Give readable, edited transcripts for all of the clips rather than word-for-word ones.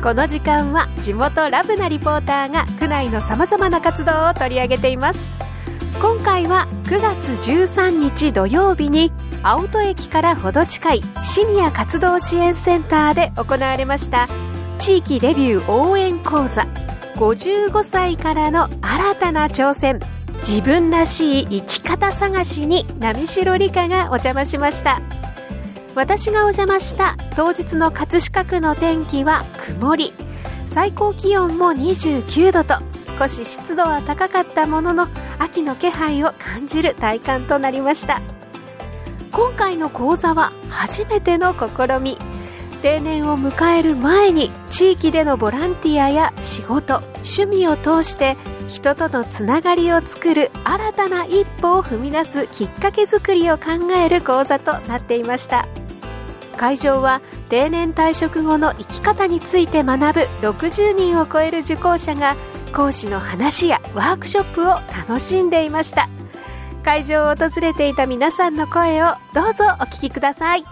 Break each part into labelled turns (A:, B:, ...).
A: この時間は地元ラブなリポーターが区内のさまざまな活動を取り上げています。今回は9月13日土曜日に青砥駅からほど近いシニア活動支援センターで行われました地域デビュー応援講座、55歳からの新たな挑戦、自分らしい生き方探しに波代理香がお邪魔しました。私がお邪魔した当日の葛飾区の天気は曇り、最高気温も29度と少し湿度は高かったものの秋の気配を感じる体感となりました。今回の講座は初めての試み。定年を迎える前に地域でのボランティアや仕事、趣味を通して人とのつながりを作る新たな一歩を踏み出すきっかけ作りを考える講座となっていました。会場は定年退職後の生き方について学ぶ60人を超える受講者が講師の話やワークショップを楽しんでいました。会場を訪れていた皆さんの声をどうぞお聞きください。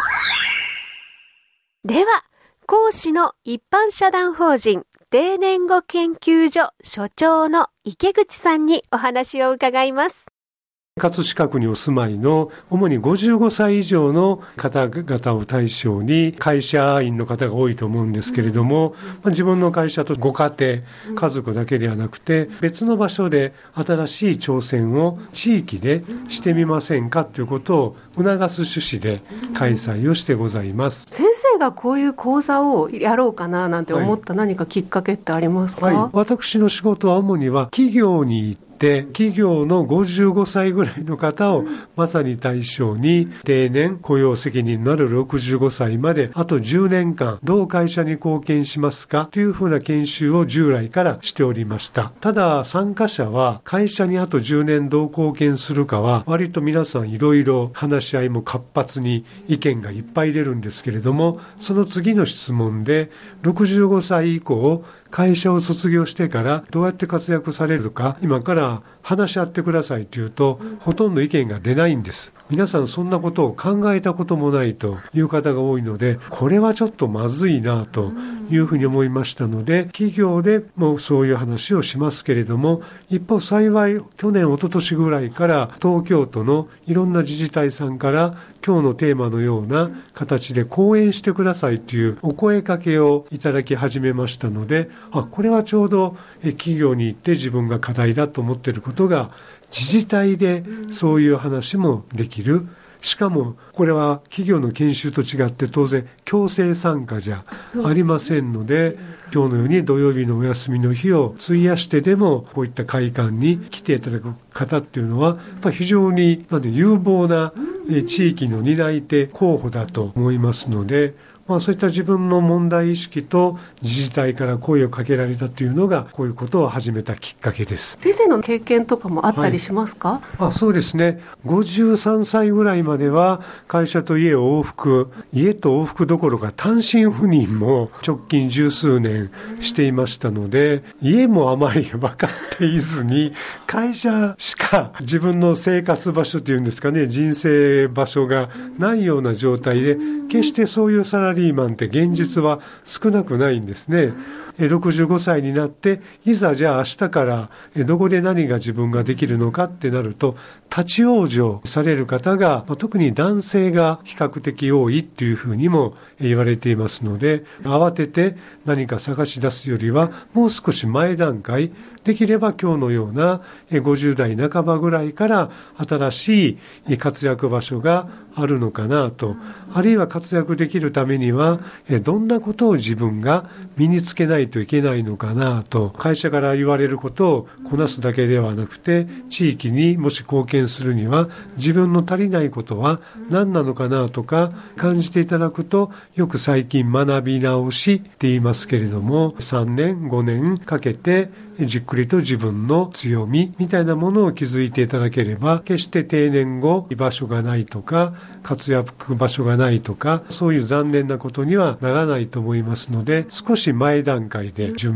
A: では、講師の一般社団法人定年後研究所所長の池口さんにお話を伺います。
B: 葛飾区にお住まいの主に55歳以上の方々を対象に会社員の方が多いと思うんですけれども、自分の会社とご家庭、家族だけではなくて別の場所で新しい挑戦を地域でしてみませんかということを促す趣旨で開催をしてございます。
A: 先生がこういう講座をやろうかななんて思った何かきっかけってありますか？
B: 私の仕事は主には企業に行って企業の55歳ぐらいの方をまさに対象に定年雇用責任のある65歳まであと10年間どう会社に貢献しますかというふうな研修を従来からしておりました。ただ参加者は会社にあと10年どう貢献するかは割と皆さんいろいろ話し合いも活発に意見がいっぱい出るんですけれども、その次の質問で65歳以降会社を卒業してからどうやって活躍されるか今から話し合ってくださいというとほとんど意見が出ないんです。皆さんそんなことを考えたこともないという方が多いので、これはちょっとまずいなというふうに思いましたので、企業でもそういう話をしますけれども、一方幸い去年一昨年ぐらいから東京都のいろんな自治体さんから今日のテーマのような形で講演してくださいというお声かけをいただき始めましたので、これはちょうど企業に行って自分が課題だと思っていることが自治体でそういう話もできる。しかもこれは企業の研修と違って当然強制参加じゃありませんので、今日のように土曜日のお休みの日を費やしてでもこういった会館に来ていただく方っていうのはやっぱ非常に有望な地域の担い手候補だと思いますので、そういった自分の問題意識と自治体から声をかけられたというのがこういうことを始めたきっかけです。
A: 先生の経験とかもあったりしますか？
B: そうですね。53歳ぐらいまでは会社と家を往復、家と往復どころか単身赴任も直近十数年していましたので、家もあまり分かっていずに会社しか自分の生活場所というんですかね、人生場所がないような状態で、決してそういうサラリーマンって現実は少なくないんですね。65歳になっていざじゃあ明日からどこで何が自分ができるのかってなると立ち往生される方が、特に男性が比較的多いっていうふうにも言われていますので、慌てて何か探し出すよりはもう少し前段階、できれば今日のような50代半ばぐらいから新しい活躍場所があるのかなと、あるいは活躍できるためにはどんなことを自分が身につけないといけないのかなと、会社から言われることをこなすだけではなくて地域にもし貢献するには自分の足りないことは何なのかなとか感じていただくと、よく最近学び直しって言いますけれども、3年5年かけてじっくりと自分の強みみたいなものを築いていただければ、決して定年後居場所がないとか活躍場所がないとかそういう残念なことにはならないと思いますので、少し前段階で準備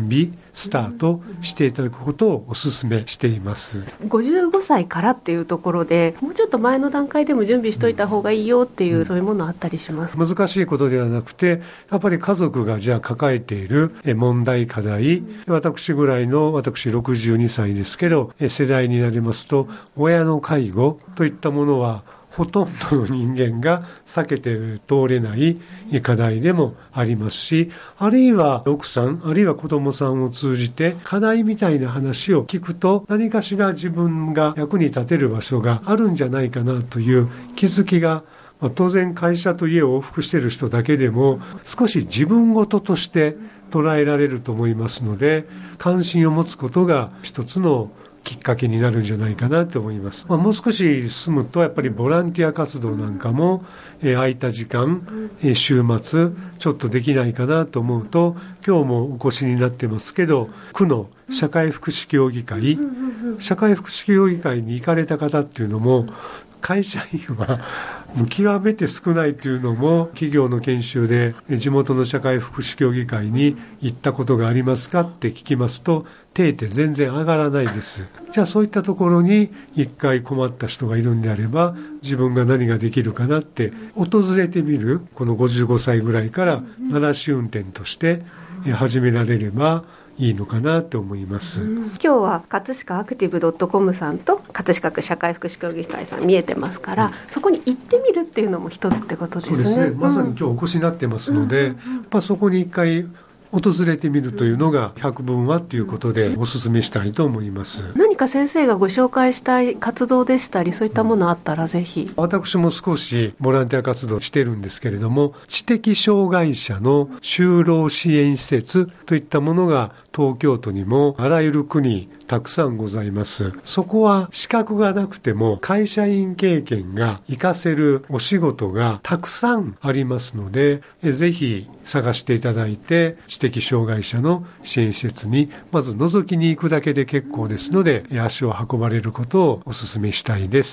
B: スタートしていただくことをお勧めしています。
A: 55歳からっていうところで、もうちょっと前の段階でも準備しといた方がいいよっていう、そういうものあったりしますか？
B: 難しいことではなくて、やっぱり家族がじゃあ抱えている問題課題、私ぐらいの、私62歳ですけど、世代になりますと、親の介護といったものはほとんどの人間が避けて通れない課題でもありますし、あるいは奥さん、あるいは子供さんを通じて課題みたいな話を聞くと、何かしら自分が役に立てる場所があるんじゃないかなという気づきが、当然会社と家を往復している人だけでも少し自分事として捉えられると思いますので、関心を持つことが一つのきっかけになるんじゃないかなと思います。もう少し進むとやっぱりボランティア活動なんかも、空いた時間、週末ちょっとできないかなと思うと、今日もお越しになってますけど、区の社会福祉協議会、社会福祉協議会に行かれた方っていうのも、会社員は極めて少ないというのも、企業の研修で地元の社会福祉協議会に行ったことがありますかって聞きますと、手って全然上がらないです。じゃあそういったところに一回困った人がいるんであれば、自分が何ができるかなって訪れてみる。この55歳ぐらいから慣らし運転として始められればいいのかなと思います。
A: 今日は葛飾アクティブ.com さんと葛飾区社会福祉協議会さん見えてますから、そこに行ってみるっていうのも一つってことですね。
B: そうですね、まさに今日お越しになってますので、やっぱそこに一回訪れてみるというのが百聞はということでお勧めしたいと思います。
A: 何か先生がご紹介したい活動でしたり、そういったものあったらぜひ。
B: 私も少しボランティア活動してるんですけれども、知的障害者の就労支援施設といったものが東京都にもあらゆる区にたくさんございます。そこは資格がなくても会社員経験が活かせるお仕事がたくさんありますので、ぜひ探していただいて、知的障害者の支援施設にまず覗きに行くだけで結構ですので、足を運ばれることをお勧めしたいです。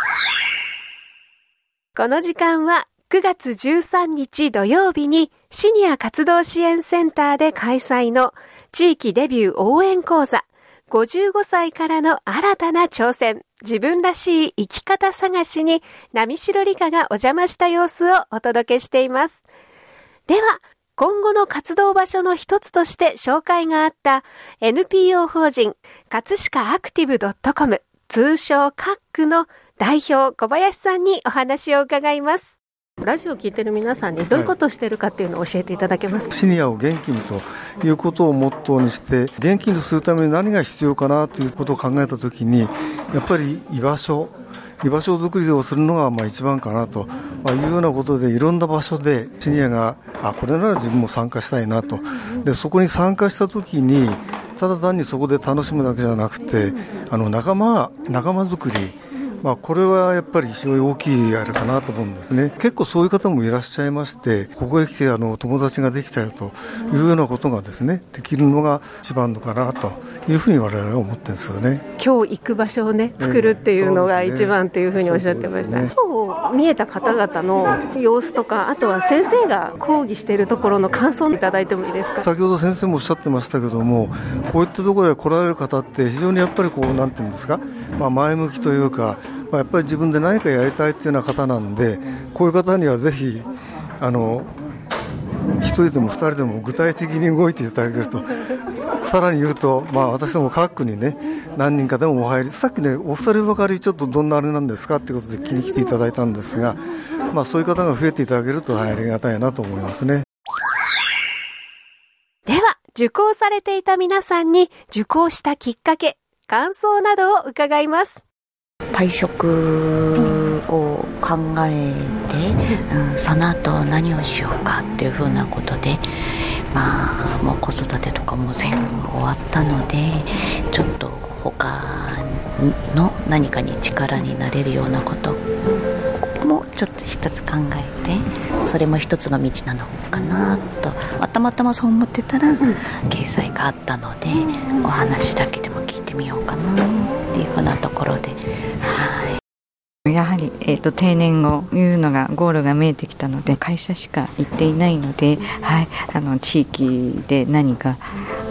A: この時間は9月13日土曜日にシニア活動支援センターで開催の地域デビュー応援講座、55歳からの新たな挑戦、自分らしい生き方探しに波代理香がお邪魔した様子をお届けしています。では、今後の活動場所の一つとして紹介があった NPO 法人葛飾アクティブ.com、通称カックの代表小林さんにお話を伺います。ラジオを聞いてる皆さんにどういうことをしているかっていうのを教えていただけますか？
C: シニアを元気にということをモットーにして、元気にするために何が必要かなということを考えたときに、やっぱり居場所づくりをするのが一番かなというようなことで、いろんな場所でシニアがこれなら自分も参加したいなと。でそこに参加したときに、ただ単にそこで楽しむだけじゃなくて、仲間づくり、これはやっぱり非常に大きいあれかなと思うんですね。結構そういう方もいらっしゃいまして、ここへ来て友達ができたよというようなことがですね、できるのが一番のかなというふうに我々は思ってるんですよね。
A: 今日行く場所をね、作るっていうのが一番というふうにおっしゃってました。今日見えた方々の様子とか、あとは先生が講義しているところの感想をいただいてもいいですか？
C: 先ほど先生もおっしゃってましたけども、こういったところへ来られる方って非常にやっぱりなんていうんですか、前向きというか、やっぱり自分で何かやりたいっていうような方なんで、こういう方にはぜひ一人でも二人でも具体的に動いていただけると、さらに言うと、私ども各区にね、何人かでもお入り、さっきね、お二人ばかりちょっとどんなあれなんですかっていうことで気に来ていただいたんですが、そういう方が増えていただけるとありがたいなと思いますね。
A: では、受講されていた皆さんに受講したきっかけ、感想などを伺います。
D: 退職を考えて、その後何をしようかっていうふうなことで、もう子育てとかも全部終わったので、ちょっと他の何かに力になれるようなこともちょっと一つ考えて、それも一つの道なのかなと、たまたまそう思ってたら、掲載があったので、お話だけでも聞いてみようかなっていうふうなところで、
E: やはり、定年後いうのがゴールが見えてきたので、会社しか行っていないので、地域で何か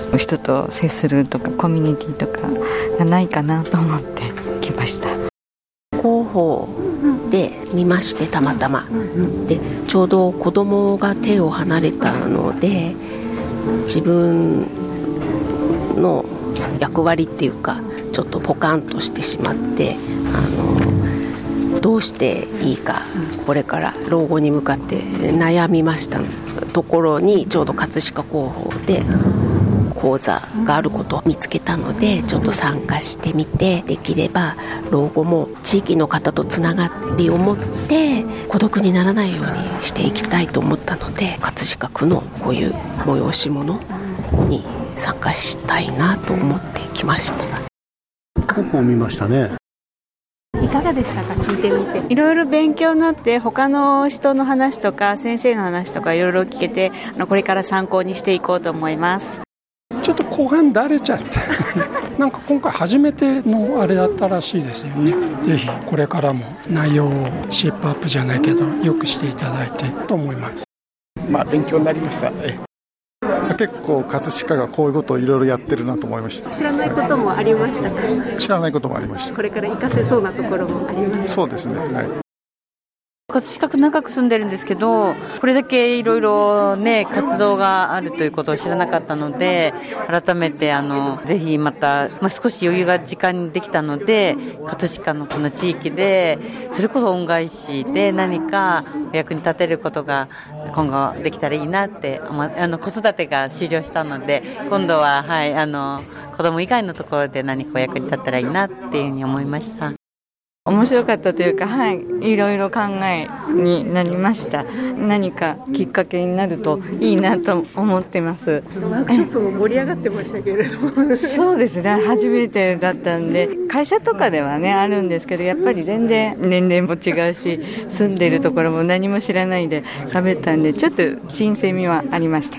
E: 人と接するとかコミュニティとかがないかなと思って来ました。
F: 広報で見まして、たまたまでちょうど子供が手を離れたので、自分の役割っていうかちょっとポカンとしてしまって、どうしていいかこれから老後に向かって悩みましたところに、ちょうど葛飾広報で講座があることを見つけたので、ちょっと参加してみて、できれば老後も地域の方とつながりを持って孤独にならないようにしていきたいと思ったので、葛飾区のこういう催し物に参加したいなと思ってきました。
G: 広報見ましたね。
A: いかがでしたか、聞いてみて。
H: いろいろ勉強になって、他の人の話とか先生の話とかいろいろ聞けて、これから参考にしていこうと思います。
I: ちょっと後半だれちゃってなんか今回初めてのあれだったらしいですよね。ぜひこれからも内容をシェイプアップじゃないけどよくしていただいてと思います。
G: 勉強になりました。結構葛飾がこういうことをいろいろやってるなと思いました。
A: 知らないこともありましたか？
G: 知らないこともありました。
A: これから活かせそうなところもありました。
G: そうですね、はい。
J: 葛飾区長く住んでるんですけど、これだけいろいろね活動があるということを知らなかったので、改めてぜひまた、少し余裕が時間にできたので、葛飾のこの地域でそれこそ恩返しで何かお役に立てることが今後できたらいいなって、子育てが終了したので、今度は子供以外のところで何かお役に立ったらいいなっていうふうに思いました。
E: 面白かったというか、いろいろ考えになりました。何かきっかけになるといいなと思ってます。
A: ワークショップも盛り上がってましたけれども
E: そうですね、初めてだったんで、会社とかではねあるんですけど、やっぱり全然年齢も違うし、住んでるところも何も知らないで喋ったんで、ちょっと新鮮味はありました。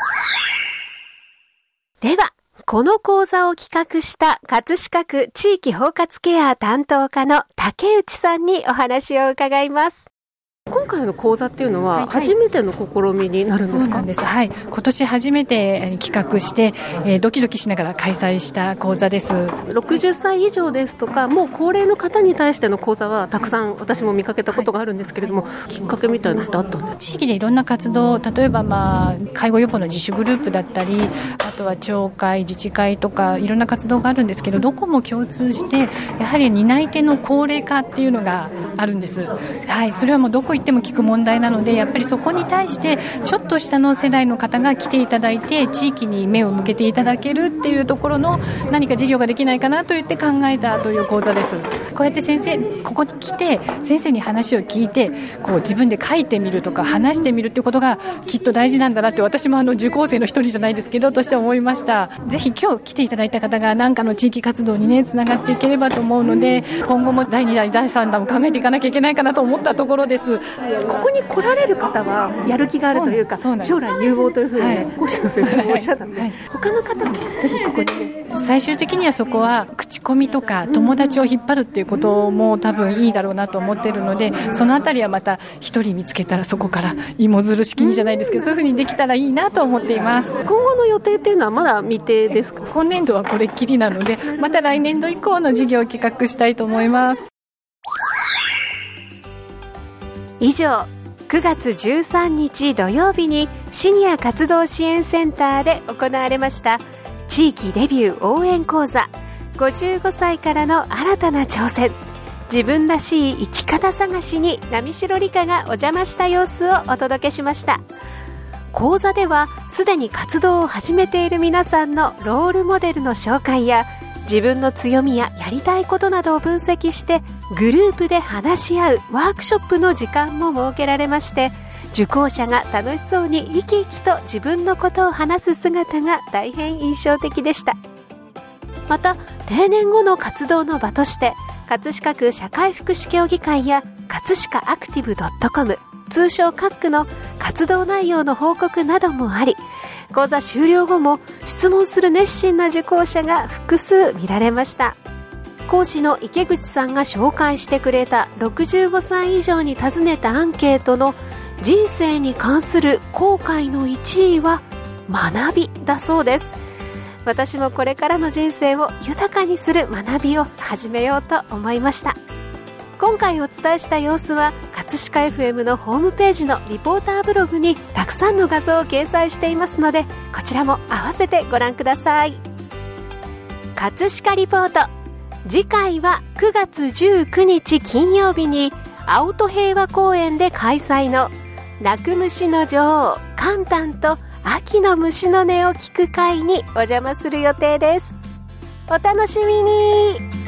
A: ではこの講座を企画した葛飾区地域包括ケア担当課の竹内さんにお話を伺います。今回の講座っていうのは初めての試みになるんですか？
K: そうなんです、はい、今年初めて企画して、ドキドキしながら開催した講座です。
A: 60歳以上ですとかもう高齢の方に対しての講座はたくさん私も見かけたことがあるんですけれども、きっかけみたいなのってあったんですか？
K: 地域でいろんな活動、例えば、介護予防の自主グループだったり、あとは町会、自治会とかいろんな活動があるんですけど、どこも共通してやはり担い手の高齢化っていうのがあるんです、はい、それはもうどこ行っても聞く問題なので、やっぱりそこに対してちょっと下の世代の方が来ていただいて、地域に目を向けていただけるっていうところの何か事業ができないかなと言って考えたという講座です。こうやって先生ここに来て先生に話を聞いて、こう自分で書いてみるとか話してみるっていうことがきっと大事なんだなって、私も受講生の一人じゃないですけどとして思いました。ぜひ今日来ていただいた方が何かの地域活動にねつながっていければと思うので、今後も第2弾第3弾も考えていかなきゃいけないかなと思ったところです。
A: ここに来られる方はやる気があるというか、将来有望というふうに講師の先生もおっしゃったので、他の方もぜひここに
K: 最終的にはそこは口コミとか友達を引っ張るっていうことも多分いいだろうなと思っているので、そのあたりはまた一人見つけたらそこから芋づる式にじゃないですけど、そういうふうにできたらいいなと思っています。
A: 今後の予定っていうのはまだ未定ですか？
K: 今年度はこれっきりなので、また来年度以降の事業を企画したいと思います。
A: 以上、9月13日土曜日にシニア活動支援センターで行われました地域デビュー応援講座、55歳からの新たな挑戦、自分らしい生き方探しに波代理香がお邪魔した様子をお届けしました。講座ではすでに活動を始めている皆さんのロールモデルの紹介や、自分の強みややりたいことなどを分析してグループで話し合うワークショップの時間も設けられまして、受講者が楽しそうに生き生きと自分のことを話す姿が大変印象的でした。また定年後の活動の場として、葛飾区社会福祉協議会や葛飾アクティブ .com、 通称カックの活動内容の報告などもあり、講座終了後も質問する熱心な受講者が複数見られました。講師の池口さんが紹介してくれた65歳以上に尋ねたアンケートの人生に関する後悔の1位は学びだそうです。 私もこれからの人生を豊かにする学びを始めようと思いました。今回お伝えした様子は葛飾 FM のホームページのリポーターブログにたくさんの画像を掲載していますので、こちらも合わせてご覧ください。葛飾リポート、次回は9月19日金曜日に青戸平和公園で開催の鳴く虫の女王カンタンと秋の虫の音を聞く会にお邪魔する予定です。お楽しみに。